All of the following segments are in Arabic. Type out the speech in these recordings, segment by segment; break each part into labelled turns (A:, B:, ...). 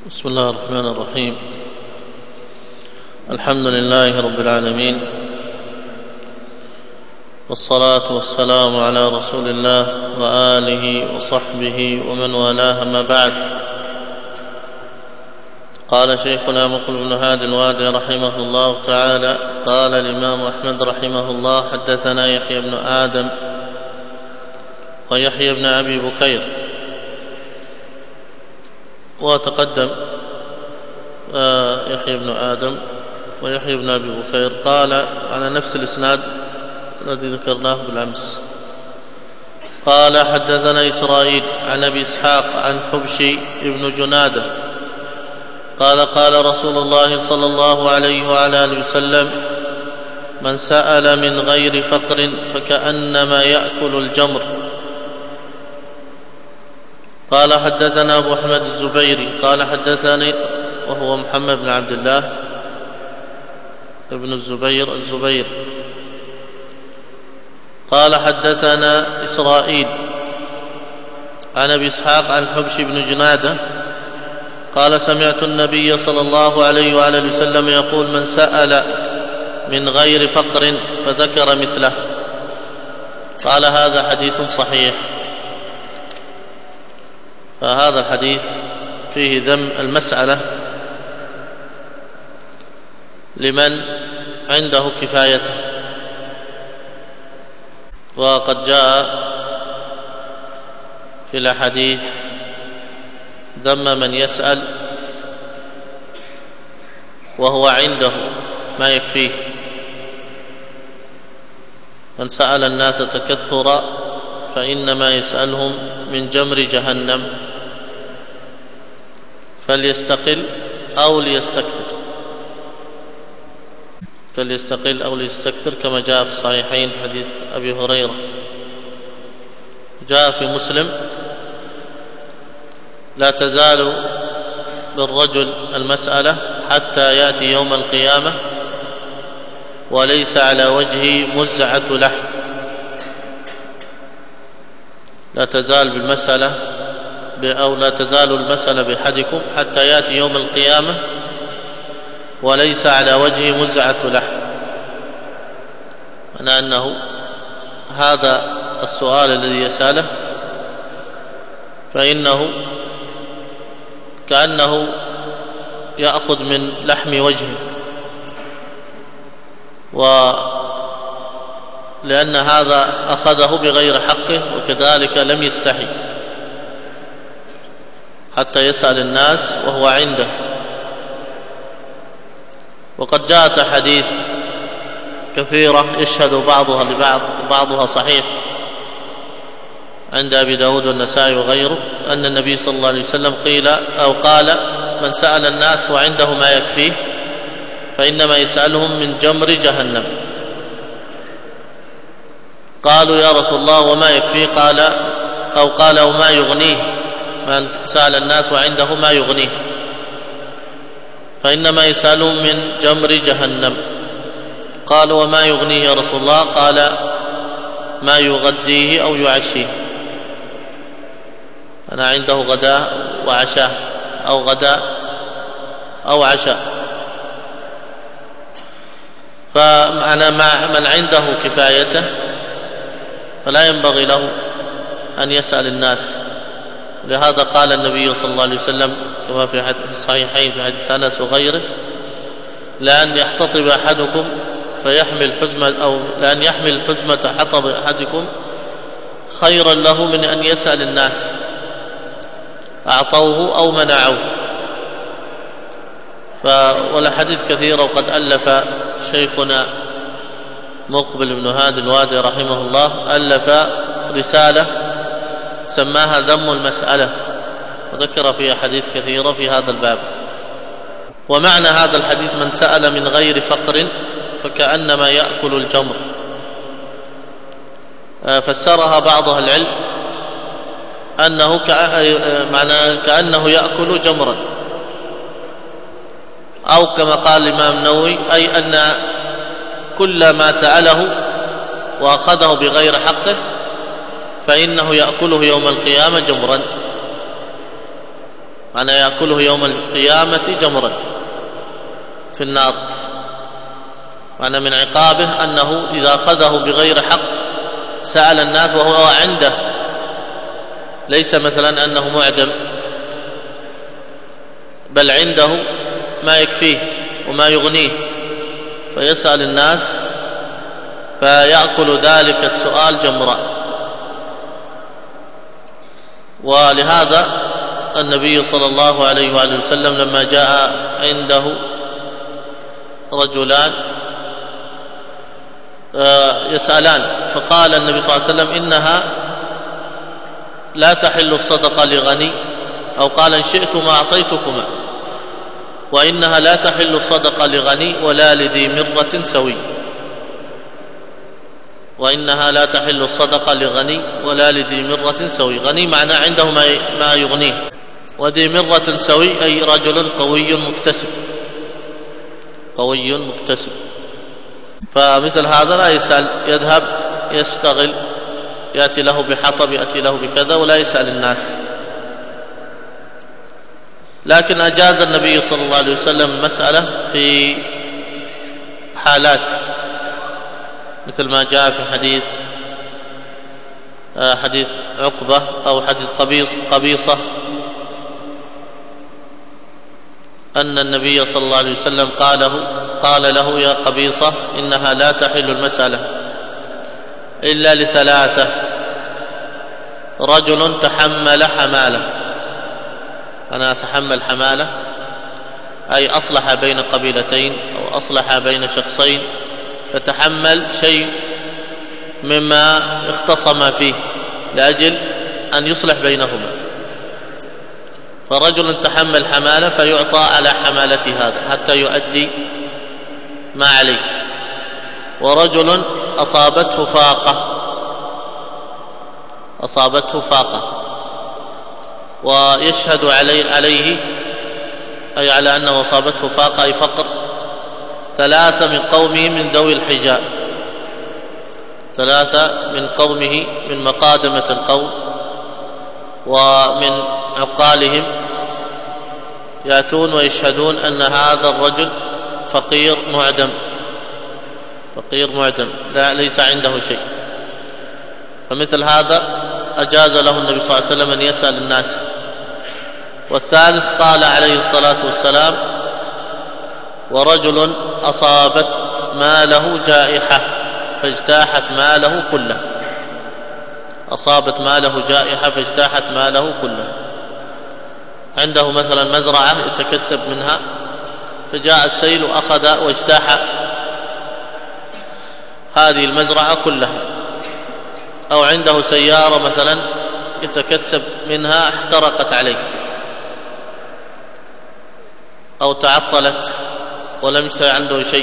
A: بسم الله الرحمن الرحيم. الحمد لله رب العالمين، والصلاة والسلام على رسول الله وآله وصحبه ومن والاه، ما بعد. قال شيخنا مقبل بن هادي الوادعي رحمه الله تعالى: قال الإمام أحمد رحمه الله: حدثنا يحيى بن آدم ويحيى بن أبي بكير. وتقدم يحيى بن آدم ويحيى بن أبي بكير قال على نفس الإسناد الذي ذكرناه بالأمس. قال: حدثنا إسرائيل عن أبي إسحاق عن حبشي بن جنادة قال: قال رسول الله صلى الله عليه وعلى آله وسلم: من سأل من غير فقر فكأنما يأكل الجمر. قال: حدثنا أبو أحمد الزبيري قال: حدثني، وهو محمد بن عبد الله ابن الزبير قال: حدثنا إسرائيل عن أبي إسحاق عن حبش بن جنادة قال: سمعت النبي صلى الله عليه وعلى آله وسلم يقول: من سأل من غير فقر، فذكر مثله. قال: هذا حديث صحيح. فهذا الحديث فيه ذم المسألة لمن عنده كفايته، وقد جاء في الأحاديث ذم من يسأل وهو عنده ما يكفيه. من سأل الناس تكثرا فإنما يسألهم من جمر جهنم، فليستقل أو ليستكثر، كما جاء في الصحيحين في حديث أبي هريرة. جاء في مسلم: لا تزال بالرجل المسألة حتى يأتي يوم القيامة وليس على وجهه مزعة لحم. لا تزال المسألة بأحدكم حتى يأتي يوم القيامة وليس على وجهه مزعة لحم. معنى أنه هذا السؤال الذي يسأله فإنه كأنه يأخذ من لحم وجهه، ولأن هذا أخذه بغير حقه، وكذلك لم يستحي حتى يسأل الناس وهو عنده. وقد جاءت أحاديث كثيرة يشهد بعضها لبعض وبعضها صحيح عند أبي داود والنسائي وغيره، أن النبي صلى الله عليه وسلم قال: من سأل الناس وعنده ما يكفيه فإنما يسألهم من جمر جهنم. قالوا: يا رسول الله وما يكفيه؟ قال وما يغنيه. من سأل الناس وعنده ما يغنيه فإنما يسألهم من جمر جهنم. قالوا: وما يغنيه يا رسول الله؟ قال: ما يغديه أو يعشيه. أنا عنده غداء وعشاء، أو غداء أو عشاء. فمعنى من عنده كفايته فلا ينبغي له أن يسأل الناس. لهذا قال النبي صلى الله عليه وسلم كما في الصحيحين في حديث أنس وغيره: لأن يحتطب أحدكم فيحمل حزمة، أو لأن يحمل حزمة حطب أحدكم خيرا له من أن يسأل الناس أعطوه أو منعوه. والحديث كثيرة. وقد ألف شيخنا مقبل بن هادي الوادعي رحمه الله ألف رسالة سماها ذم المسألة، وذكر فيها حديث كثيرة في هذا الباب. ومعنى هذا الحديث: من سأل من غير فقر فكأنما يأكل الجمر. فسرها بعض أهل العلم أنه كأنه يأكل جمرا، أو كما قال الإمام النووي: أي أن كل ما سأله وأخذه بغير حقه فإنه يأكله يوم القيامة جمرا. معنى يأكله يوم القيامة جمرا في النار، معنى من عقابه أنه إذا أخذه بغير حق سأل الناس وهو عنده، ليس مثلا أنه معدم، بل عنده ما يكفيه وما يغنيه، فيسأل الناس فيأكل ذلك السؤال جمرا. ولهذا النبي صلى الله عليه وآله وسلم لما جاء عنده رجلان يسألان، فقال النبي صلى الله عليه وسلم إنها لا تحل الصدقة لغني، أو قال إن شئتما أعطيتكما، وإنها لا تحل الصدقة لغني ولا لذي مرة سوي، وإنها لا تحل الصدقة لغني ولا لذي مرة سوي. غني معنى عنده ما يغنيه، وذي مرة سوي أي رجل قوي مكتسب، قوي مكتسب. فمثل هذا لا يسأل، يذهب يشتغل، يأتي له بحطب، يأتي له بكذا، ولا يسأل الناس. لكن أجاز النبي صلى الله عليه وسلم المسألة في حالات، مثل ما جاء في حديث عقبة أو حديث قبيصة، أن النبي صلى الله عليه وسلم قال له يا قبيصة إنها لا تحل المسألة إلا لثلاثة: رجل تحمل حمالة، أنا أتحمل حمالة أي أصلح بين قبيلتين أو أصلح بين شخصين، فتحمل شيء مما اختصم فيه لأجل أن يصلح بينهما، فرجل تحمل حمالة فيعطى على حمالته هذا حتى يؤدي ما عليه. ورجل أصابته فاقة ويشهد عليه أي على أنه أصابته فاقة أي فقر 3 من قومه من ذوي الحجاب، 3 من قومه من مقادمة القوم ومن عقالهم يأتون ويشهدون أن هذا الرجل فقير معدم لا ليس عنده شيء. فمثل هذا أجاز له النبي صلى الله عليه وسلم أن يسأل الناس. والثالث قال عليه الصلاة والسلام: ورجل أصابت ماله جائحة فاجتاحت ماله كله، أصابت ماله جائحة فاجتاحت ماله كله. عنده مثلا مزرعة يتكسب منها، فجاء السيل وأخذ واجتاح هذه المزرعة كلها. أو عنده سيارة مثلا يتكسب منها احترقت عليه أو تعطلت ولم يصير عنده شيء،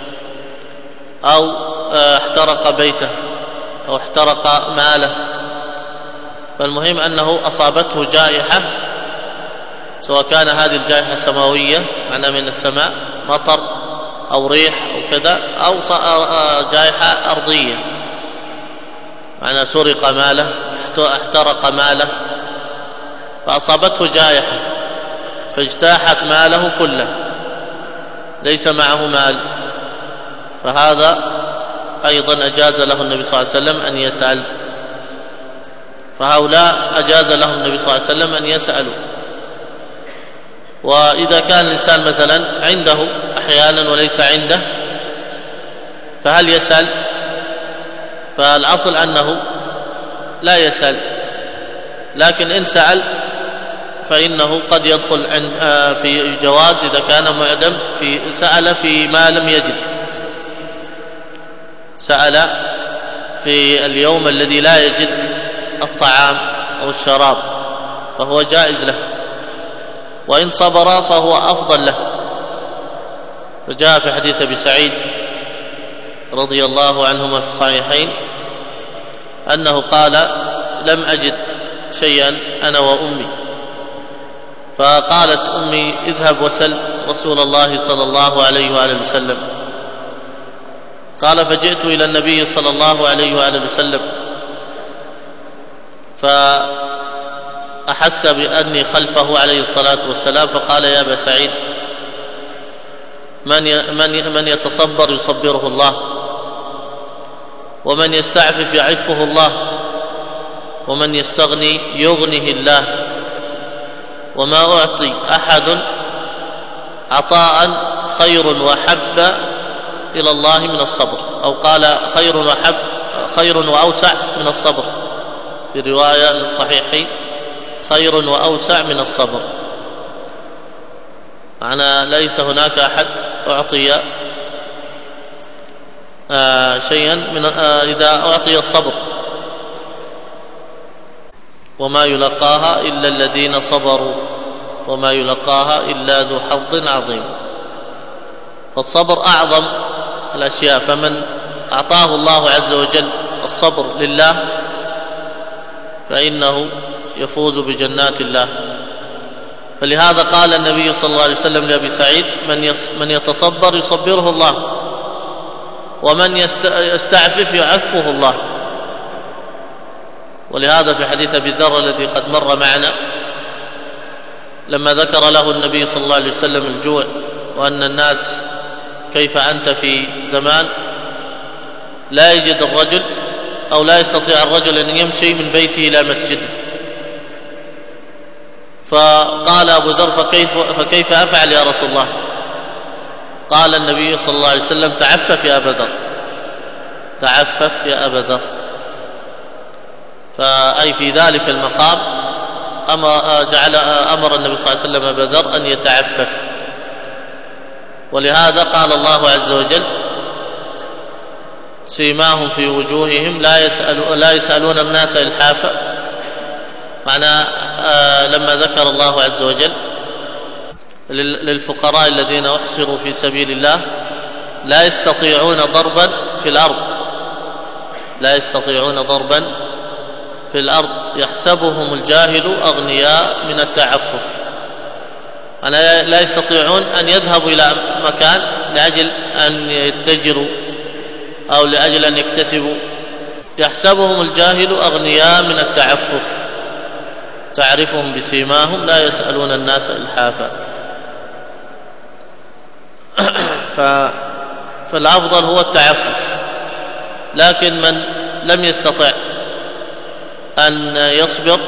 A: أو احترق بيته أو احترق ماله. فالمهم أنه أصابته جائحة، سواء كان هذه الجائحة سماوية معنى من السماء مطر أو ريح أو كذا، أو جائحة أرضية معنى سرق ماله احترق ماله، فأصابته جائحة فاجتاحت ماله كله ليس معه مال، فهذا أيضا أجاز له النبي صلى الله عليه وسلم أن يسأل. فهؤلاء أجاز لهم النبي صلى الله عليه وسلم أن يسألوا. وإذا كان الإنسان مثلا عنده أحيانا وليس عنده، فهل يسأل؟ فالأصل أنه لا يسأل، لكن إن سأل فإنه قد يدخل في جواز إذا كان معدم، سأل في ما لم يجد، سأل في اليوم الذي لا يجد الطعام أو الشراب فهو جائز له، وإن صبر فهو أفضل له. وجاء في حديث أبي سعيد رضي الله عنهما في الصحيحين أنه قال: لم أجد شيئا أنا وأمي، فقالت أمي: اذهب وسل رسول الله صلى الله عليه وآله وسلم. قال: فجئت إلى النبي صلى الله عليه وآله وسلم أحس بأني خلفه عليه الصلاة والسلام فقال: يا أبا سعيد، من يتصبر يصبره الله، ومن يستعفف يعفه الله، ومن يستغني يغنه الله، وما أعطي أحد عطاء خير وحب إلى الله من الصبر، أو قال خير وأوسع من الصبر، في رواية للصحيح خير وأوسع من الصبر، معنى ليس هناك أحد أعطي شيئا من إذا أعطي الصبر، وما يلقاها إلا الذين صبروا، وما يلقاها إلا ذو حظ عظيم. فالصبر أعظم الأشياء، فمن أعطاه الله عز وجل الصبر لله فإنه يفوز بجنات الله. فلهذا قال النبي صلى الله عليه وسلم لأبي سعيد: من يتصبر يصبره الله، ومن يستعفف يعفه الله. ولهذا في حديث أبي ذر الذي قد مر معنا، لما ذكر له النبي صلى الله عليه وسلم الجوع وأن الناس كيف أنت في زمان لا يجد الرجل أو لا يستطيع الرجل أن يمشي من بيته إلى مسجده، فقال أبو ذر: فكيف أفعل يا رسول الله؟ قال النبي صلى الله عليه وسلم: تعفف يا أبا ذر، تعفف يا أبا ذر. فأي في ذلك المقام أمر النبي صلى الله عليه وسلم أبا ذر أن يتعفف. ولهذا قال الله عز وجل: سيماهم في وجوههم لا يسألون الناس إلحافا. معنى لما ذكر الله عز وجل للفقراء الذين أحصروا في سبيل الله لا يستطيعون ضربا في الأرض، لا يستطيعون ضربا في الأرض، يحسبهم الجاهل أغنياء من التعفف. أنا لا يستطيعون أن يذهبوا إلى مكان لأجل أن يتجروا أو لأجل أن يكتسبوا، يحسبهم الجاهل أغنياء من التعفف، تعرفهم بسيماهم لا يسألون الناس إلحافا. فالأفضل هو التعفف، لكن من لم يستطع أن يصبر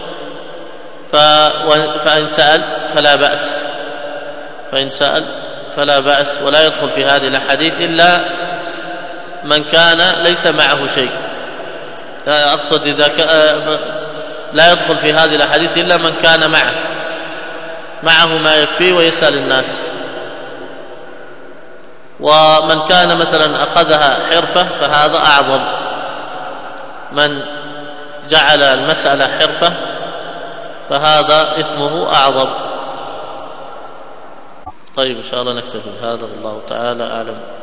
A: فإن سأل فلا بأس، فإن سأل فلا بأس، ولا يدخل في هذه الأحاديث إلا من كان ليس معه شيء. أقصد لا يدخل في هذه الأحاديث إلا من كان معه ما يكفي ويسأل الناس. ومن كان مثلا أخذها حرفة فهذا أعظم، من جعل المسألة حرفة فهذا إثمه أعظم. طيب إن شاء الله نكتفي بهذا، والله تعالى أعلم.